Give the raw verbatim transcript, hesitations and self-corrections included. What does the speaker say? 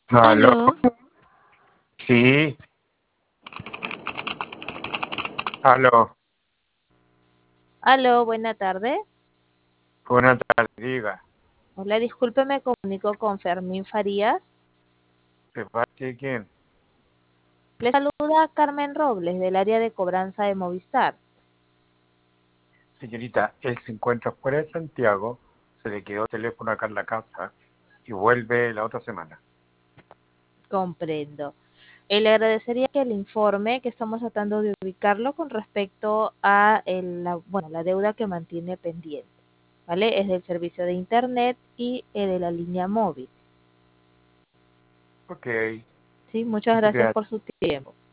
Aló, Aló, sí, aló, aló, buena tarde. buenas tardes, diga, Hola, disculpe, me comunico con Fermín Farías. ¿de parte de quién? Le saluda Carmen Robles del área de cobranza de Movistar. Señorita, él se encuentra fuera de Santiago, se le quedó el teléfono acá en la casa y vuelve la otra semana. Comprendo. Eh, le agradecería que le informe que estamos tratando de ubicarlo con respecto a el- la, bueno, la deuda que mantiene pendiente. ¿Vale? Es del servicio de internet y eh, de la línea móvil. Ok, ¿Sí? Muchas muchas gracias gracias. por su tiempo.